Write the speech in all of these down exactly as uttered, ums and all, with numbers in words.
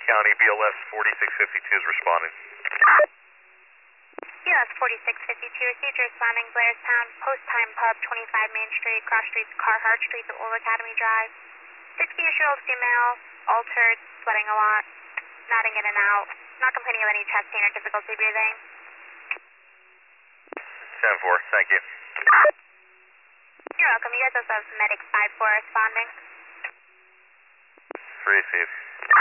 County, B L S forty-six fifty-two is responding. B L S forty-six fifty-two, received your responding Blairstown, Post Time Pub, twenty-five Main Street, cross streets Carhart Street to Old Academy Drive. sixty-ish-year-old female, altered, sweating a lot, nodding in and out, not complaining of any chest pain or difficulty breathing. ten four, thank you. You're welcome. You guys also have Medic five four responding. Receive.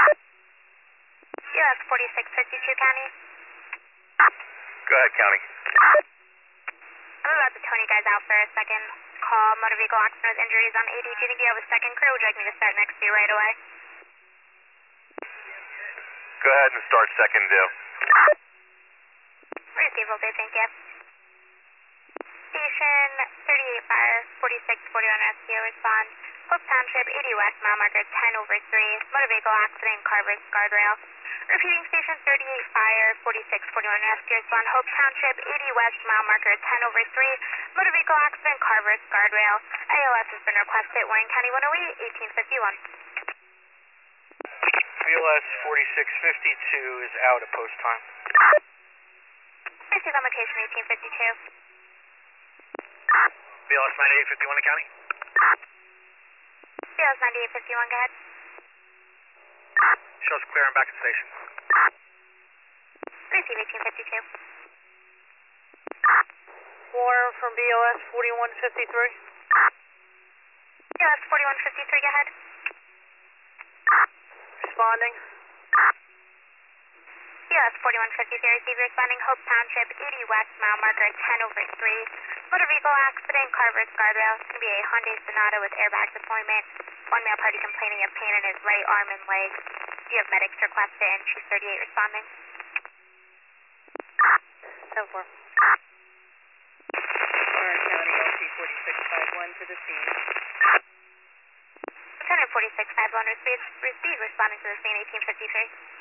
B L S forty-six fifty-two, County. Go ahead, County. I'm about to tone you guys out for a second. Call motor vehicle accident with injuries on eighty. Do you think you have a second crew? Would you like me to start next to you right away? Go ahead and start second due. Receive, will do. Thank you. Station thirty-eight Fire, forty-six forty-one Rescue, respond. Hope Township, eighty West, mile marker ten over three, motor vehicle accident, Carver's guardrail. Repeating Station thirty-eight Fire, forty-six forty-one Rescue, respond. Hope Township, eighty West, mile marker ten over three, motor vehicle accident, Carver's guardrail. A L S has been requested, Warren County one oh eight, eighteen fifty-one. B L S forty-six fifty-two is out at post time. Receive on location eighteen fifty-two. B L S ninety-eight fifty-one to County. B L S ninety-eight fifty-one, go ahead. Shows clear and back to station. Receive eighteen fifty-two. Warren from B L S forty-one fifty-three. B L S forty-one fifty-three, go ahead. Responding. B L S forty-one fifty-three, receive responding Hope Township, eighty West, mile marker ten over three, motor vehicle accident, Carver's guardrail. It's going to be a Hyundai Sonata with airbag deployment. One male party complaining of pain in his right arm and leg. Do you have medics requested and Chief thirty-eight responding? ten four. Warren County, L T forty-six fifty-one to the scene. Lieutenant forty-six fifty-one, receive, receive responding to the scene eighteen fifty-three.